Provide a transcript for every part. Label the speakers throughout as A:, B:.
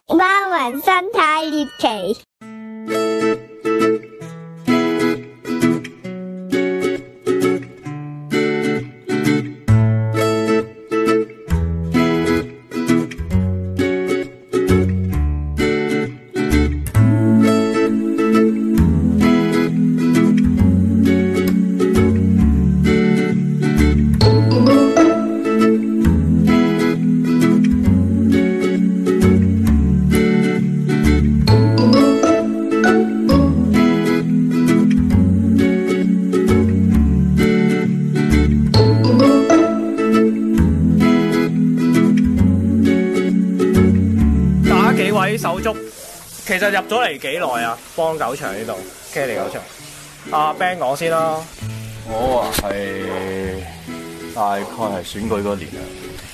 A: 貓雲生態獵奇。
B: 手足其實入咗嚟幾耐啊？幫狗場呢度 Kelly 狗場，阿 Ben 講先啦。
C: 我係大概係選舉嗰年啊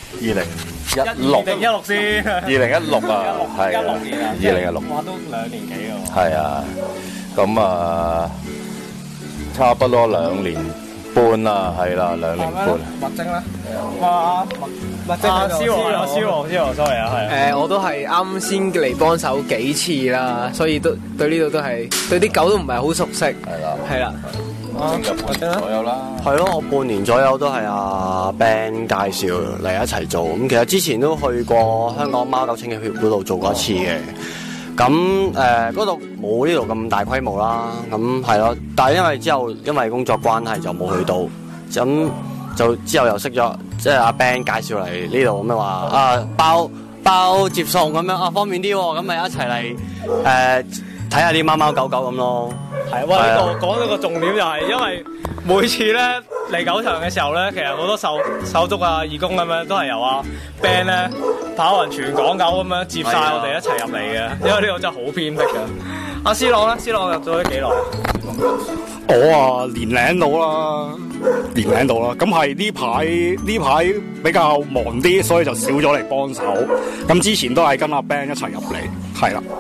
C: ，2016
B: 定16先
C: ，2016啊，係
B: 16年啊
C: ，2016，
B: 哇，都2年幾喎。
C: 係啊，咁啊，差不多2年半啦，係啦，2年半。
B: 麥精咧，哇，麥精蕭王 sorry 啊，係。
D: 我都係啱先嚟幫手幾次啦，所以都對呢度都係對啲狗都唔係好熟悉。係啦。
C: 半年左右啦。
E: 係咯，我半年左右都係阿 Ben 介紹嚟一齊做。咁其實之前都去過香港貓狗清潔協嗰度做過一次嘅。咁嗰度冇呢度咁大規模啦。咁係咯，但係因為之後因為工作關係就冇去到。咁就之後又識咗，即係阿 Ben 介紹嚟呢度咁樣話啊，包接送咁樣啊，方便啲喎。咁咪一齊嚟睇下啲貓貓狗狗咁咯。
B: 係，哇！呢度講到個重點就係，因為每次咧嚟狗場嘅時候咧，其實好多手足啊、義工咁樣都係由阿 Ben 咧跑勻全港狗咁樣接晒我哋一齊入嚟嘅，因為呢度真係好偏僻嘅。阿C朗咧，C朗入咗幾耐？
F: 我啊年零到啦，咁係呢排比較忙啲，所以就少咗嚟幫手。咁之前都係跟阿 Ben 一齊入嚟，係啦。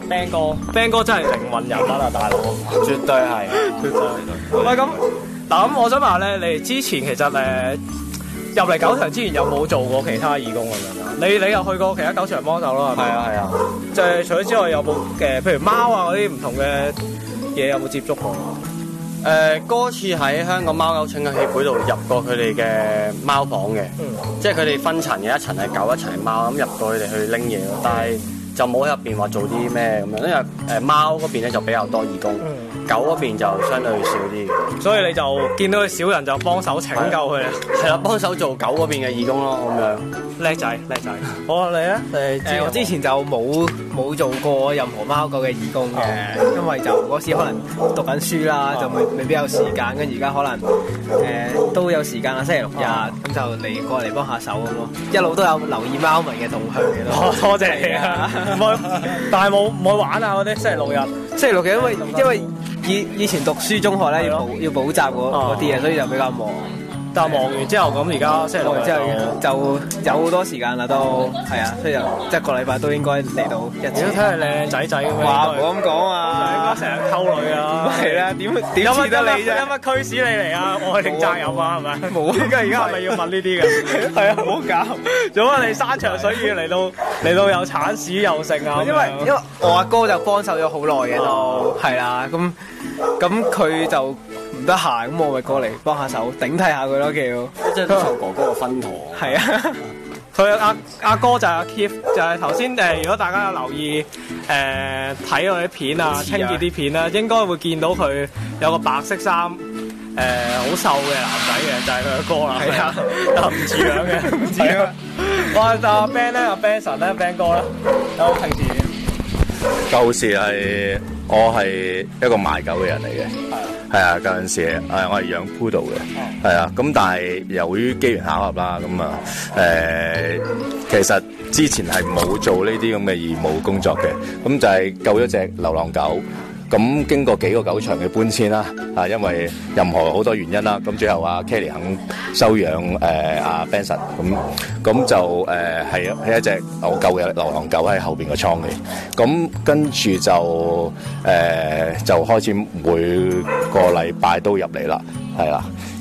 B: Ben 哥真係靈魂人物啊，大佬！
E: 絕對係，
B: 喂，咁嗱，咁我想問咧，你哋之前其實入嚟狗場之前有冇做過其他義工咁樣啊？你有去過其他狗場幫手啦？係啊。就係除咗之外，有冇譬如貓啊嗰啲唔同嘅嘢有冇接觸過？
E: 嗰次喺香港貓狗清潔協會度入過佢哋嘅貓房嘅，即係佢哋分層嘅，一層係狗，一層係貓，咁入過佢哋去拎嘢咯。但係就冇喺入邊話做啲咩咁樣，因為貓嗰邊咧就比較多義工，狗嗰邊就相對少啲嘅。
B: 所以你就見到佢少人就幫手拯救佢啊？
E: 係啦，幫手做狗嗰邊嘅義工咯，咁樣。
B: 叻仔。好啊，你咧？
D: 我之前就冇做過任何貓狗嘅義工嘅，因為就嗰時可能讀緊書啦，就未必有時間。跟住而家可能都有時間啦，星期六日咁就過嚟幫下手咁咯。一路都有留意貓民嘅動向嘅咯。
B: 多謝你啊！但係冇去玩啊嗰啲星期六日，
D: 因為以前讀書中學咧要補習嗰啲嘢，所以就比較忙。
B: 但係忙完之後，咁而家星期六
D: 之後就有好多時間啦，都係啊，所以就一個禮拜都應該嚟到一次。
B: 你都睇係靚仔咁樣。
D: 哇，唔好咁講啊！
B: 成日溝女啊！
D: 係啦，點似得你啫？
B: 有乜驅使你嚟啊？愛定責任啊？係咪？
D: 冇啊！
B: 而家係咪要問呢啲嘅？
D: 係啊，唔好搞！
B: 做乜你山長水遠嚟到有鏟屎又剩啊？
D: 因為我阿哥就幫手咗好耐嘅都係啦，咁佢就唔得閒，咁我咪過嚟幫下手頂替下佢咯，叫
E: 即係都受哥哥嘅薰陶。
D: 係啊，
B: 佢阿哥就係阿 Keith，就係頭先如果大家有留意睇我啲片啊，清潔啲片啦，應該會見到佢有個白色衫好瘦嘅男仔嘅，就係佢阿哥啦。係啊，但唔似樣嘅，唔似樣。哇！阿 Ben 咧，阿 Benson 咧，Ben 哥咧，有平時
C: 舊時我係一個賣狗嘅人嚟嘅，係啊，嗰陣時我係養 Poodle 嘅，係啊，咁但係由於機緣巧合啦，咁啊其實之前係冇做呢啲咁嘅義務工作嘅，咁就係救咗隻流浪狗。咁經過幾個狗場嘅搬遷啦，因為任何好多原因啦，咁最後阿 Kelly 肯收養阿 Benson，咁就係一隻我救嘅流浪狗喺後邊個倉嘅，咁跟住就開始每個禮拜都入嚟啦，係啦，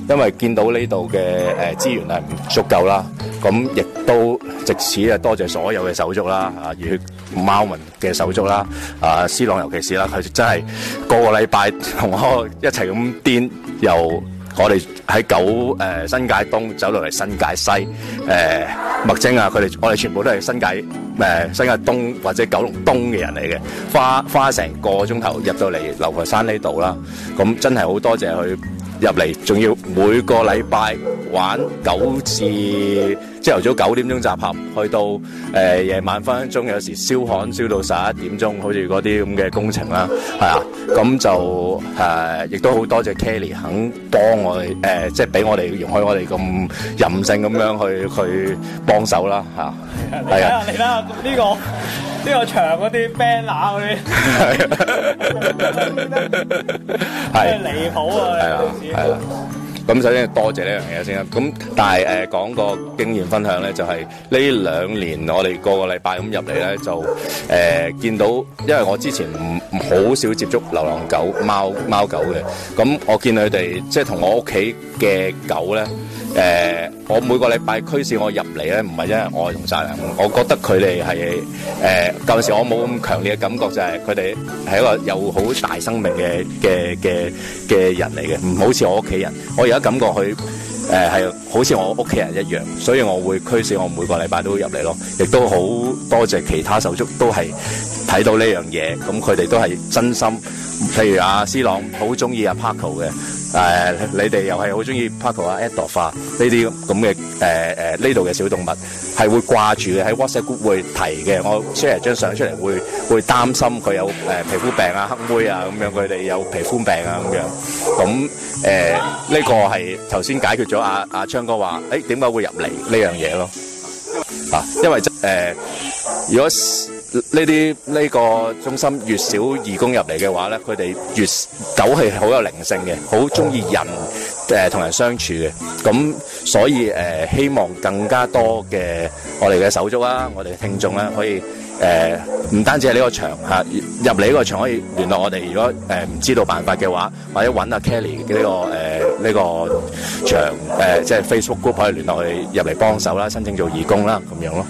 C: 因為見到呢度嘅資源係唔足夠啦，咁亦都藉此多謝所有嘅手足啦，熱血貓民嘅手足啦，C 朗尤其是啦，佢真係個禮拜同我一齊咁癲，由我哋喺新界東走到嚟新界西，麥精啊，我哋全部都係新界東或者九龍東嘅人嚟嘅，花成個鐘頭入到嚟流浮山呢度啦，咁真係好多謝佢入嚟，仲要每個禮拜玩9至朝頭早9點鐘集合，去到夜晚分鐘，有時燒焊燒到11點鐘，好似嗰啲咁嘅工程啦，係啊，咁就亦都好多謝 Kelly 肯幫我哋，即係俾我哋容許我哋咁任性咁樣去幫手啦，嚇。係啊，
B: 你睇下呢個牆嗰啲 banner 嗰啲，係離譜啊！
C: 係啦。咁首先多謝呢樣嘢先啦。咁但係講個經驗分享咧，就係呢2年我哋個禮拜咁入嚟咧，就見到，因為我之前好少接觸流浪狗、貓狗嘅，咁我見佢哋即係同我屋企嘅狗咧。我每個禮拜驅使我入嚟咧，唔係因為愛同責任，我覺得佢哋係舊時我冇咁強烈嘅感覺，就係佢哋係一個有好大生命嘅人嚟嘅，唔好似我屋企人。我而家感覺佢係好似我屋企人一樣，所以我會驅使我每個禮拜都入嚟咯。亦都好多謝其他手足都係睇到呢樣嘢，咁佢哋都係真心。譬如阿 C 朗好中意阿 Paco 嘅，你哋又係好中意 Paco 啊 Adolf 啊呢啲咁嘅呢度嘅小動物，係會掛住嘅，喺 WhatsApp group 會提嘅。我 share 張相出嚟會擔心佢有皮膚病啊、黑妹啊咁樣，佢哋有皮膚病啊咁樣。咁呢個係頭先解決咗阿昌哥話，點解會入嚟呢樣嘢咯？因為如果呢個中心越少義工入嚟嘅話咧，佢哋狗係好有靈性嘅，好中意人同人相處嘅。咁所以希望更加多嘅我哋嘅手足啦，我哋嘅聽眾啦，可以唔單止係呢個場入嚟呢個場可以聯絡我哋。如果唔知道辦法嘅話，或者揾阿 Kelly 嘅呢個場即係 Facebook group 可以聯絡我哋入嚟幫手啦，申請做義工啦，咁樣咯。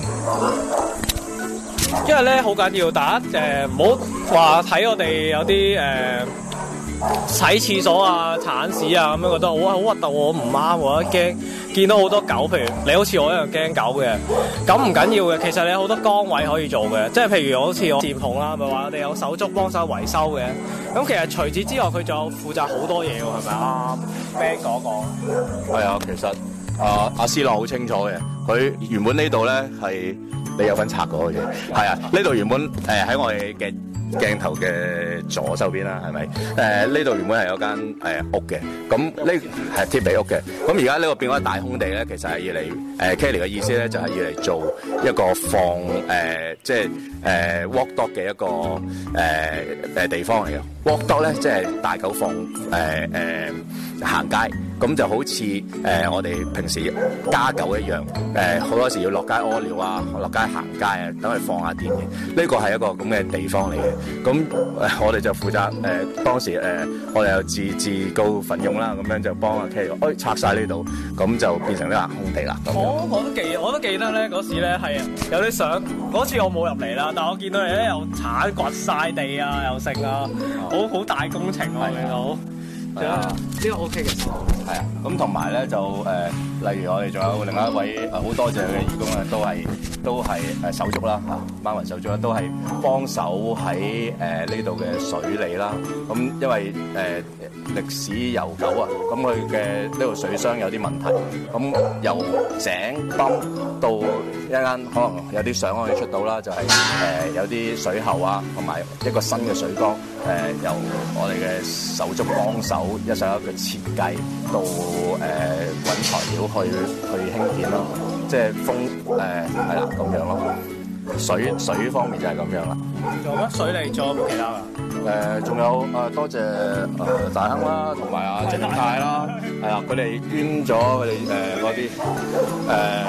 B: 因為咧好緊要，大家唔好話睇我哋有啲洗廁所啊、鏟屎啊咁樣，覺得好核突喎，我唔啱喎，驚見到好多狗，譬如你好似我一樣驚狗嘅，咁唔緊要嘅。其實你有好多崗位可以做嘅，即係譬如好似我佔篷啦，咪話我哋有手足幫手維修嘅。咁其實除此之外，佢仲有負責好多嘢喎，係咪啊？Ben 講。係啊，其實阿 C 朗好清楚嘅，佢原本呢度咧係。你有份拆過嘅，係啊！呢度原本喺我哋嘅鏡頭嘅左手邊啦，係咪？呢度原本係有間屋嘅，咁呢係貼地屋嘅。咁而家呢個變咗大空地咧，其實係要嚟Kelly 嘅意思咧，就係要嚟做一個放即係walk dog 嘅一個地方嚟嘅。walk dog 咧即係大狗放行街，咁就好似我哋平時家狗一樣，好多時要落街屙尿啊，落街行街啊，等佢放下電嘅。呢個係一個咁嘅地方嚟嘅。咁我哋就負責當時我哋又自告奮勇啦，咁樣就幫阿 Kelly 拆晒呢度，咁就變成呢個空地啦。我都記得咧，嗰時咧係有啲相，嗰次我冇入嚟啦，但我見到你咧又鏟掘晒地啊，又剩啊，好大工程喎，見到。係啊，呢個 OK 嘅。係啊，咁同埋咧就例如我哋仲有另外一位好多謝佢嘅義工咧，都係手足啦嚇，貓民手足啦，都係幫手喺呢度嘅水利啦。咁因為歷史悠久啊，咁佢嘅呢度水箱有啲問題，咁由井泵到一間可能有啲相可以出到啦，就係有啲水喉啊，同埋一個新嘅水缸，由我哋嘅手足幫手一手一個設計到揾材料去興建咯，即係係啦咁樣咯。水方面就係咁樣啦。仲有乜水利？仲有冇其他㗎？仲有多謝大亨啦，同埋阿鄭泰啦，係啊，佢哋捐咗佢哋嗰啲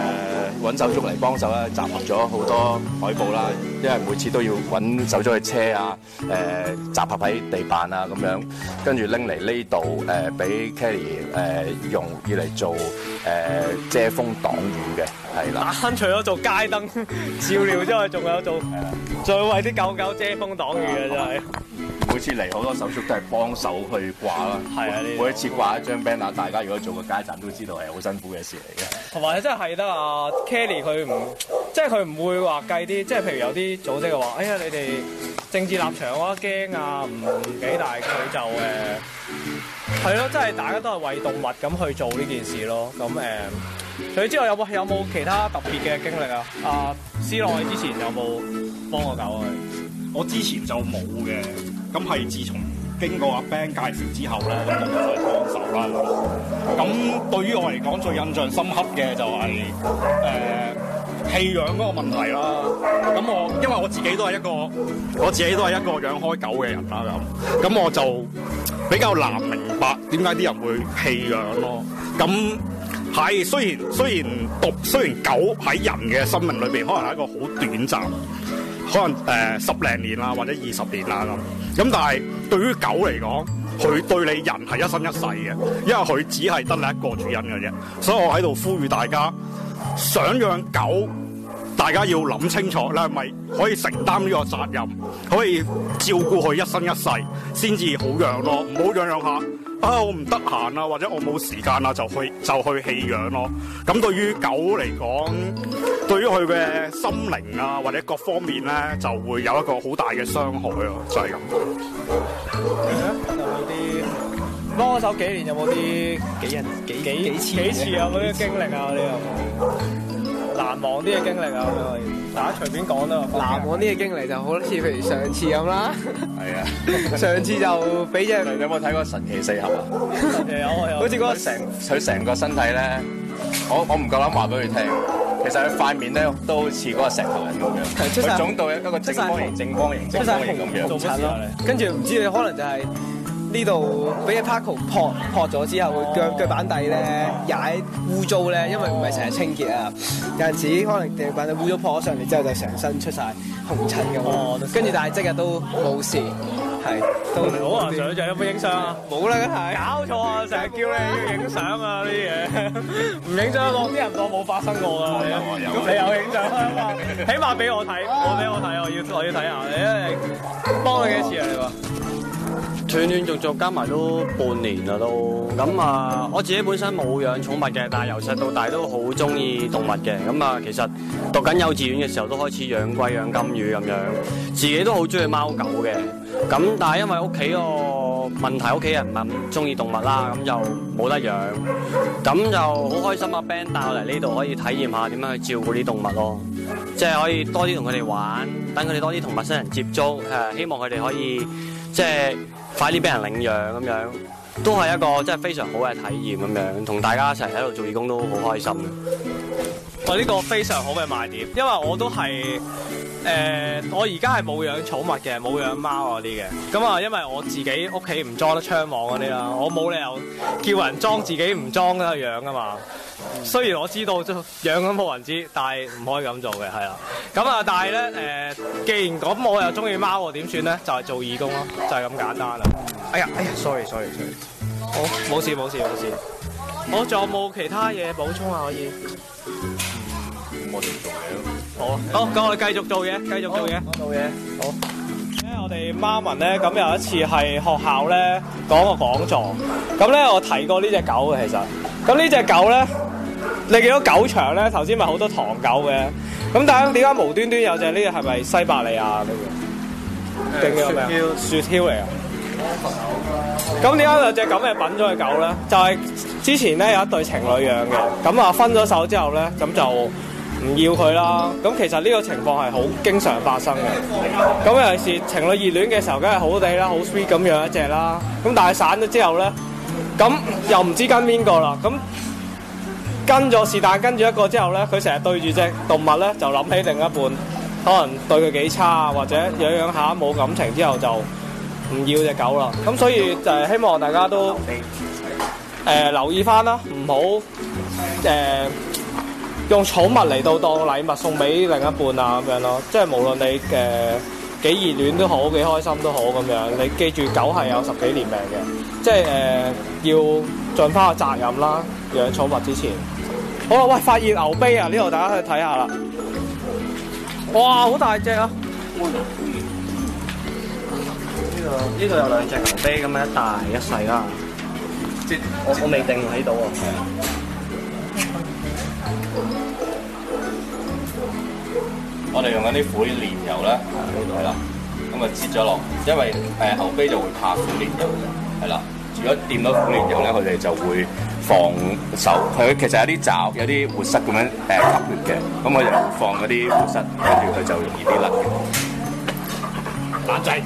C: 揾手足嚟幫手啦，集合咗好多海報啦，因為每次都要揾手足嘅車啊，集合喺地板啊咁樣，跟住拎嚟呢度俾 Kelly 用以嚟做遮風擋雨嘅，係啦。
B: 除咗做街燈照料之外，仲有做，仲要為啲狗狗遮風擋雨嘅真係。
C: 每次嚟好多手足都係幫手去掛啦，
B: 係啊，
C: 每一次掛一張 banner， 大家如果做個街站都知道係好辛苦嘅事嚟嘅。
B: 同埋真係得啊 Kelly 佢唔，即係佢唔會話計啲，即係譬如有啲組織嘅話，哎呀你哋政治立場嘅話驚啊，唔幾大，佢就係咯，即係大家都係為動物咁去做呢件事咯。咁除咗之外有冇其他特別嘅經歷啊？阿思樂你之前有冇幫過狗啊？
F: 我之前就冇嘅，咁係自從經過阿 Ben 介紹之後咧，咁我就去幫手啦。咁對於我嚟講，最印象深刻嘅就係棄養嗰個問題啦。咁因為我自己都係一個養開狗嘅人啦，咁我就比較難明白點解啲人會棄養咯。咁係雖然狗喺人嘅生命裏邊可能係一個好短暫。可能10零年啦，或者20年啦咁。咁但係對於狗嚟講，佢對你人係一生一世嘅，因為佢只係得你一個主人嘅啫。所以我喺度呼籲大家，想養狗，大家要諗清楚，你係咪可以承擔呢個責任，可以照顧佢一生一世，先至好養咯。唔好養下。我唔得閒啊，或者我冇時間啊，就去棄養咯。咁對於狗嚟講，對於佢嘅心靈啊，或者各方面咧，就會有一個好大嘅傷害咯，就係咁。有冇啲
B: 幫我手幾年？有冇啲幾次啊？嗰啲經歷啊？嗰啲有冇難忘啲嘅經歷啊？大家隨便講啦。
D: 難忘啲嘅經歷就好似譬如上次咁啦。
C: 係啊，
D: 上次就俾隻
C: 你有冇睇過神奇四俠啊？
B: 有，
C: 好似嗰個佢成個身體咧，我唔夠膽話俾佢聽。其實佢塊面咧都好似嗰個石頭人咁樣，佢腫到一個正方形咁樣。
B: 做乜咯？
D: 跟住唔知你可能就係呢度俾隻 Paco 撲咗之後，會腳板底咧踩污糟咧，因為唔係成日清潔啊。有陣時可能腳板底污糟撲咗上嚟之後，就成身出晒紅疹咁。跟住但係即日都冇事，係都
B: 好啊！上就有冇影相啊？
D: 冇啦，梗係
B: 搞錯啊！成日叫你要影相啊！呢啲嘢唔影相啲人當冇發生過啊！你有影相啊嘛？起碼俾我睇，我要睇下你，因為幫你幾次啊？你話？
E: 斷斷續續加埋都半年啦都，咁啊我自己本身冇養寵物嘅，但係由細到大都好中意動物嘅，咁啊其實讀緊幼稚園嘅時候都開始養龜養金魚咁樣，自己都好中意貓狗嘅，咁但係因為屋企個問題，屋企人唔係咁中意動物啦，咁就冇得養，咁就好開心啊 Ben 帶我嚟呢度可以體驗下點樣去照顧啲動物咯，即係可以多啲同佢哋玩，等佢哋多啲同陌生人接觸，希望佢哋可以即係快啲俾人領養咁樣，都係一個即係非常好嘅體驗咁樣，同大家一齊喺度做義工都好開心。
B: 我呢個非常好嘅賣點，因為我都係我而家係冇養寵物嘅，冇養貓嗰啲嘅。咁啊，因為我自己屋企唔裝得窗網嗰啲啦，我冇理由叫人裝自己唔裝得養噶嘛。雖然我知道養咁冇人知，但係唔可以咁做嘅，係啦。咁啊，但係咧既然咁我又中意貓喎，點算咧？就係做義工咯，就係咁簡單啦。哎呀 ，sorry。好，冇事。我仲有冇其他嘢補充啊？可以？
C: 我哋做嘢咯。
B: 好，咁我哋繼續做嘢。好。我哋貓民咧，咁有一次係學校咧講個講座，咁咧我提過呢隻狗嘅其實，咁呢隻狗咧，你見到狗場咧，頭先咪好多唐狗嘅，咁但係點解無端端有隻呢隻係咪西伯利亞呢個？定叫咩啊？雪橇嚟啊！咁點解有隻咁嘅品種嘅狗咧？就係之前咧有一對情侶養嘅，咁啊分咗手之後咧，咁就唔要佢啦。咁其實呢個情況係好經常發生嘅。咁尤其是情侶熱戀嘅時候，梗係好地啦，好 sweet 咁養一隻啦。咁但係散咗之後咧，咁又唔知跟邊個啦。咁跟咗是但跟住一個之後咧，佢成日對住隻動物咧，就諗起另一半可能對佢幾差，或者養下冇感情之後就唔要隻狗啦。咁所以就係希望大家都留意翻啦，唔好用寵物嚟到當禮物送俾另一半啊咁樣咯，即係無論你幾熱戀都好，幾開心都好咁樣，你記住狗係有10幾年命嘅，即係要盡翻個責任啦，養寵物之前。好啦，喂，發現牛啤啊！呢度大家去睇下啦。哇，好大隻啊！
E: 呢度有2隻牛啤咁樣，一大一細啦。我未定喺度喎。
C: 我哋用緊啲苦蓮油咧，係啦，咁啊切咗落，因為牛啤就會怕苦蓮油嘅，係啦。如果掂到苦蓮油咧，佢哋就會放手。佢其實有啲爪、有啲活塞咁樣吸血嘅，咁我就放嗰啲活塞，跟住佢就容易啲甩嘅。懶仔，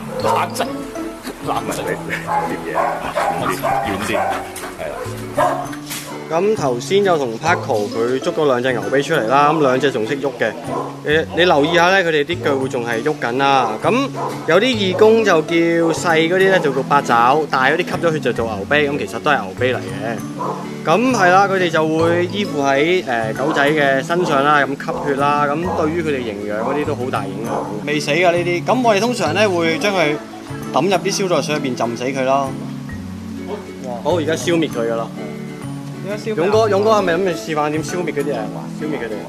C: 掂嘢，遠啲，係啦。
E: 咁頭先就同 Paco 佢捉咗2隻牛啤出嚟啦，咁2隻仲識喐嘅。你留意下咧，佢哋啲腳會仲係喐緊啦。咁有啲義工就叫細嗰啲咧就叫8爪，大嗰啲吸咗血就做牛啤，咁其實都係牛啤嚟嘅。咁係啦，佢哋就會依附喺狗仔嘅身上啦，咁吸血啦，咁對於佢哋營養嗰啲都好大影響。未死㗎呢啲，咁我哋通常咧會將佢抌入啲消毒水入邊浸死佢咯。好，而家消滅佢㗎啦。勇哥係咪諗住示範點消滅嗰啲啊？消滅佢哋。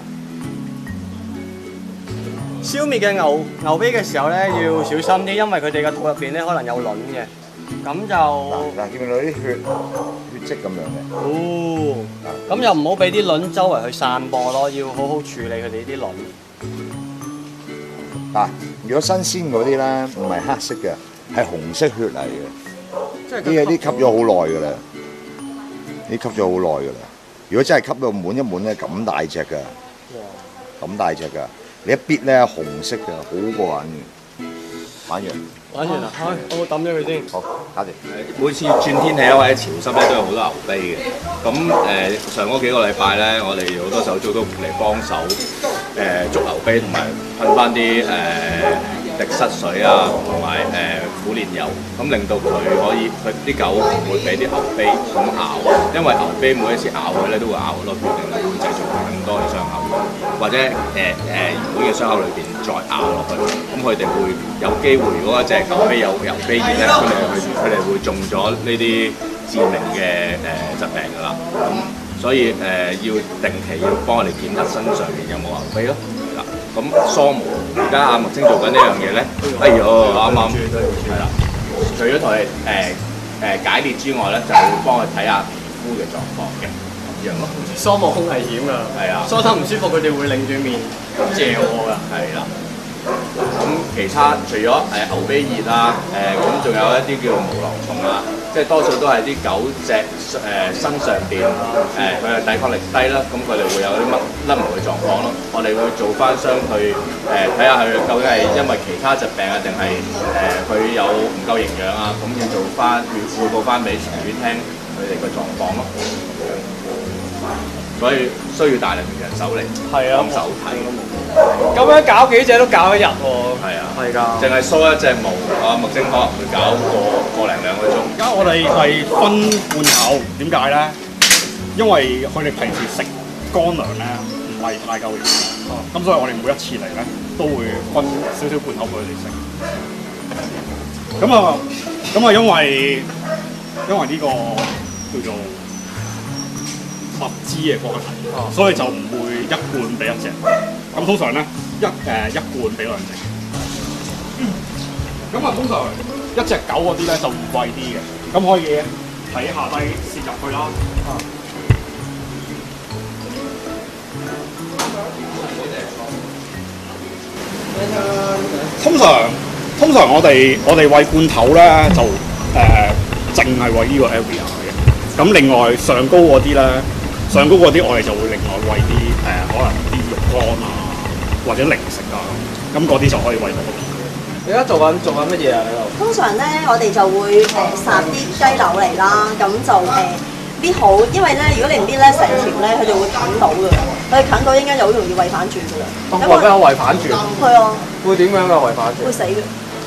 E: 消滅嘅牛啤嘅時候咧，要小心啲，因為佢哋嘅肚入邊咧可能有卵嘅，咁就
G: 嗱，見到啲血跡咁樣嘅。
E: 哦，咁又唔好俾啲卵周圍去散播咯，要好好處理佢哋啲卵。
G: 嗱，如果新鮮嗰啲咧，唔係黑色嘅，係紅色血嚟嘅。即係啲吸咗好耐㗎啦。你吸咗好耐㗎啦！如果真係吸到滿一滿咧，咁大隻㗎，咁大隻㗎，你一搣咧紅色㗎，好過癮嘅。玩完啦，我抌咗佢先。好，搞掂。
C: 每次轉天氣或者潮濕咧，都有好多牛啤嘅。咁上嗰幾個禮拜咧，我哋好多手足都嚟幫手捉牛啤，同埋噴翻啲滴濕水啊，同埋苦蓮油，咁令到佢可以佢啲狗唔會俾啲牛啤咁咬，因為牛啤每一次咬佢咧都會咬好多血，令到會製造更多嘅傷口，或者原本嘅傷口裏邊再咬落去，咁佢哋會有機會，如果一隻牛啤有牛啤熱咧，佢哋會中咗呢啲致命嘅疾病㗎啦。咁所以要定期要幫我哋檢核身上面有冇牛啤咯。咁梳毛，而家阿麥精做緊呢樣嘢咧，哎呦，啱係啦。除咗同佢解裂之外咧，就會幫佢睇下皮膚嘅狀況嘅咁樣咯。
E: 梳毛好危險㗎，
C: 係啊，
E: 梳得唔舒服，佢哋會擰住面嚼我㗎。
C: 係啦。咁其他除咗牛啤熱啦，咁仲有一啲叫做毛囊蟲啊，即係多數都係啲狗隻身上邊佢嘅抵抗力低啦，咁佢哋會有啲甩毛嘅狀況咯。我哋會做翻相對睇下佢究竟係因為其他疾病啊，定係佢有唔夠營養啊，咁要做翻要匯報翻俾廚師聽佢哋嘅狀況咯。所以需要大量人手嚟幫手睇。
B: 咁樣搞幾隻都搞1日喎。
C: 係啊，
E: 係㗎。
C: 淨係梳一隻毛，麥精可能會搞個零2個鐘。
F: 而家我哋係分罐頭，點解咧？因為佢哋平時食乾糧咧唔係太夠營養，咁所以我哋每一次嚟咧都會分少少罐頭俾佢哋食。咁啊，因為呢個叫做物資嘅關係，所以就唔會1罐俾1隻。咁通常咧一罐俾2隻。咁啊，通常1隻狗嗰啲咧就唔貴啲嘅，咁可以睇下低攝入去啦。通常我哋餵罐頭咧就淨係餵呢個 area 嘅，咁另外上高嗰啲我哋就會另外餵啲可能啲肉乾啊或者零食啊，咁嗰啲就可以餵到。
B: 你而家做緊乜嘢啊？喺度？
H: 通常咧，我哋就會殺啲雞柳嚟啦，咁就搣好，因為咧，如果你唔搣咧，成條咧佢就會啃到㗎，佢啃到應該就好容易胃反轉㗎啦。
B: 咁為咩我胃反轉？
H: 係啊。
B: 會點樣㗎胃反轉？
H: 會死嘅。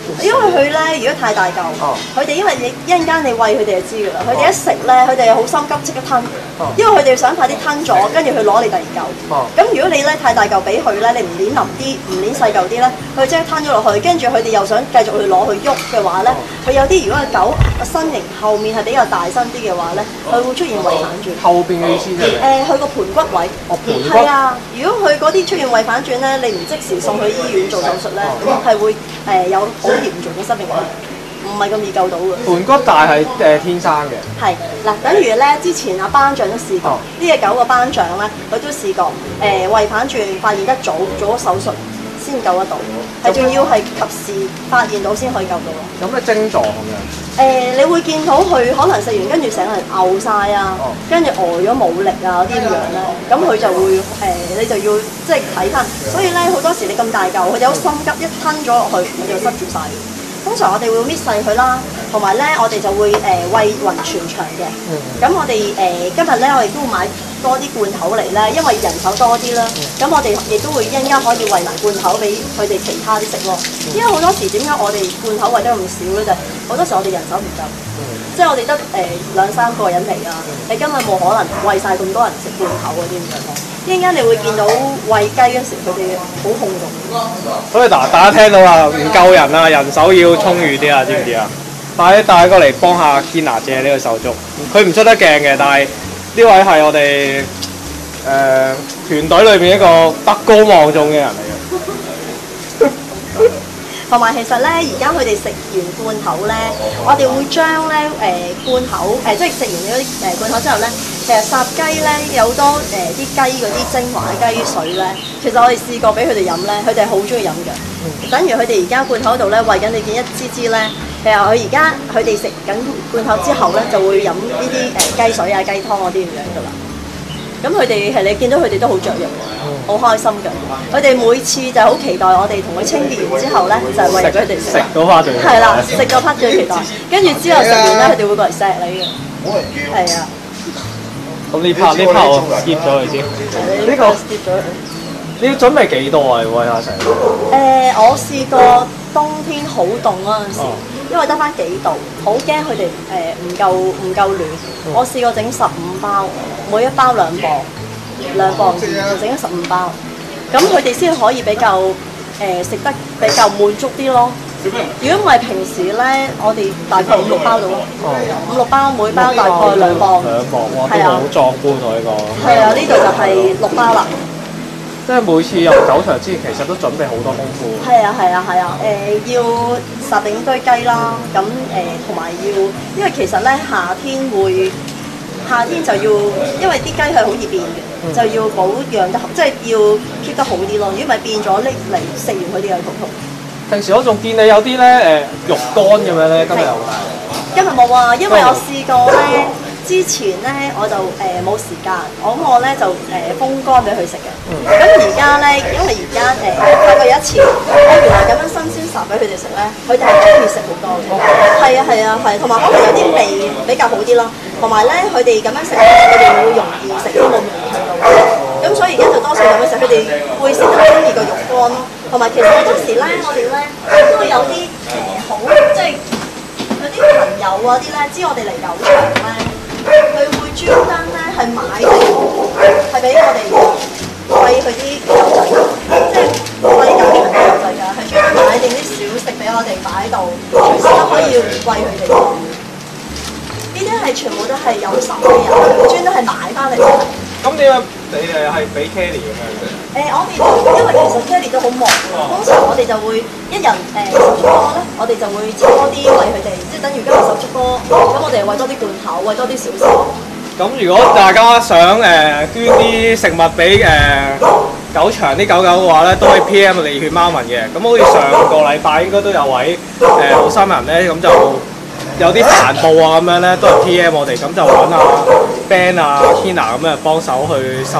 H: 因為佢咧，如果太大嚿，佢哋因為你一陣間你餵佢哋就知㗎啦。佢哋一食咧，佢哋好心急即刻吞，因為佢哋想快啲吞咗，跟住佢攞你第二嚿。咁如果你咧太大嚿俾佢咧，你唔攣腍啲，唔攣細嚿啲咧，佢即刻吞咗落去，跟住佢哋又想繼續去攞去喐嘅話咧，佢有啲如果係狗身形後面係比較大身啲嘅話咧，佢會出現胃反轉。
B: 後邊嘅意思係
H: 佢個盤骨位。
B: 盤骨。
H: 係啊，如果佢嗰啲出現胃反轉咧，你唔即時送去醫院做手術咧，係會有好嚴重嘅生命危險，唔係咁易救到嘅。
B: 盤骨大係天生嘅。係
H: 嗱，等於咧之前阿班長都試過，呢隻狗個班長咧，佢都試過胃反轉，發現得早，做咗手術先救得到，係仲要係及時發現到先可以救到咯。
B: 有咩症狀咁樣？
H: 你會見到佢可能食完跟住成個人嘔晒啊，跟住呆咗冇力啊啲咁樣咧，咁佢就會你就要即係睇翻。所以咧好多時你咁大嚿，佢有心急一吞咗落去，佢就塞住晒。通常我哋會搣細佢啦，同埋咧我哋就會餵勻全場嘅。咁我哋今日咧我哋都會買多啲罐頭嚟咧，因為人手多啲啦。咁我哋亦都會一陣間可以餵埋罐頭俾佢哋其他啲食咯。因為好多時點解我哋罐頭餵得咁少咧？就係好多時我哋人手唔夠，即係我哋得2-3個人嚟啊，你根本冇可能餵晒咁多人食罐頭嗰啲咁樣咯。一陣間你會見到餵雞嗰時，佢哋好轟動。
B: 所以大家聽到啦，唔夠人啊，人手要充裕啲啊，知唔知啊？快啲帶過嚟幫下 Kina 姐呢個手足，佢唔出得鏡嘅，但係呢位係我哋團隊裏邊一個德高望重嘅人嚟嘅。
H: 同埋其實咧，而家佢哋食完罐頭咧，我哋會將咧罐頭即係食完嗰啲罐頭之後咧，其實烚雞咧有好多啲雞嗰啲精華嘅雞水咧，其實我哋試過俾佢哋飲咧，佢哋係好中意飲嘅。等於佢哋而家罐頭度咧餵緊你見一支支咧，其實佢哋食緊罐頭之後咧，就會飲呢啲雞水啊、雞湯嗰啲咁樣噶啦。咁佢哋係你見到佢哋都好雀躍，好開心㗎。佢哋每次就好期待我哋同佢清潔完之後咧，就係餵咗佢哋食。
B: 食到趴最
H: 係啦，食到趴最期待。跟住之後食完咧，佢哋會過嚟錫你嘅。係啊。
B: 咁呢 part 我 skip 咗佢先。呢個
H: skip 咗佢。
B: 你要準備幾多啊？餵下成？
H: 我試過冬天好凍嗰陣時，因為得翻幾度，好驚佢哋唔夠暖。我試過整15包，每一包2磅就整咗15包，咁佢哋先可以比較食得比較滿足啲咯。如果唔係平時咧，我哋大概5-6包到咯，5-6包，每包大概2磅。
B: 2磅，哇，都好壯觀喎呢個。
H: 係啊，呢度就係6包啦。
B: 即係每次入狗場之前，其實都準備好多功夫。
H: 係啊，要殺定堆雞啦，咁同埋因為其實咧夏天就要，因為啲雞係好易變嘅，就要保養得好，即係要 keep 得好啲咯。如果唔係變咗拎嚟食完佢哋又痛。平時我仲見你有啲咧肉乾咁樣咧，今日有冇帶？今日冇啊，因為我試過咧。之前咧我就冇時間，我咧就風乾俾佢食嘅。咁而家咧，因為而家發覺有一次，我原來咁樣新鮮烚俾佢哋食咧，佢哋係中意食好多嘅。係啊，同埋可能有啲味比較好啲咯。同埋咧，佢哋咁樣食，佢哋會容易食都冇咁容易睇到。咁所以而家就多數咁樣食，佢哋會食得中意個肉乾咯。同埋其實好多時咧，我哋咧都有啲好即係有啲朋友啊啲咧，知我哋嚟狗場咧。佢會專登咧係買定，係俾我哋餵佢啲狗仔，即係餵狗場嘅狗仔㗎，係專登買定啲小食俾我哋擺喺度，隨時都可以餵佢哋。呢啲係全部都係有心嘅人，專登係買翻嚟嘅。咁點解你哋係俾 Kelly 咁樣嘅？我哋因為其實 Kelly 都好忙㗎，通常我哋就會一人手足多咧，我哋就會切多啲餵佢哋，即係等於今日手足多，咁我哋餵多啲罐頭，餵多啲小食。咁如果大家想捐啲食物俾狗場啲狗狗嘅話咧，都可以 PM 利血貓文嘅。咁好似上個禮拜應該都有位好心人咧，咁就有啲帆布啊咁樣咧，都係 PM 我哋，咁就揾阿 Ben 啊 Kina 咁樣幫手去收。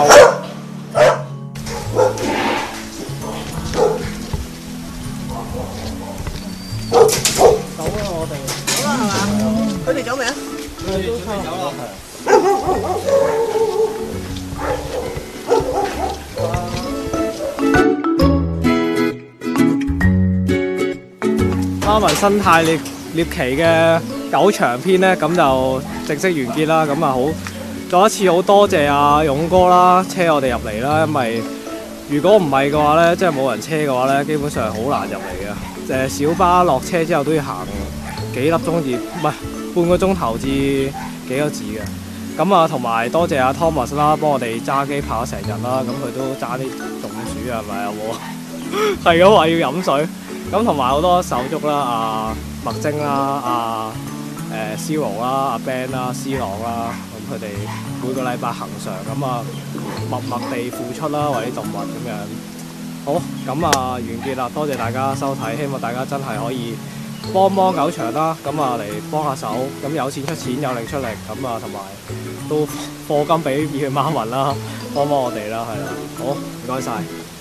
H: 走啦我哋。走啦係嘛？佢哋走未啊？佢哋都走啦。
B: 貓文生態獵奇嘅狗場篇咧，咁就正式完結啦。咁啊好，再一次好多謝阿勇哥啦，車我哋入嚟啦。因為如果唔係嘅話咧，即係冇人車嘅話咧，基本上係好難入嚟嘅。小巴落車之後都要行幾粒鐘至，唔係半個鐘頭至幾個字嘅。咁啊，同埋多謝阿 Thomas 啦，幫我哋揸機跑成日啦。咁佢都揸啲中暑係咪有冇？係咁話要飲水。咁同埋好多手足啦，阿麥精啦，阿Zero 啦，阿 Ben 啦，C 朗啦，咁佢哋每個禮拜恒常咁啊，默默地付出啦，為啲動物咁樣。好，咁啊完結啦，多謝大家收睇，希望大家真係可以幫狗場啦，咁啊嚟幫下手，咁有錢出錢，有力出力，咁啊同埋都課金俾熱血貓民啦，幫我哋啦，係啦，好唔該晒。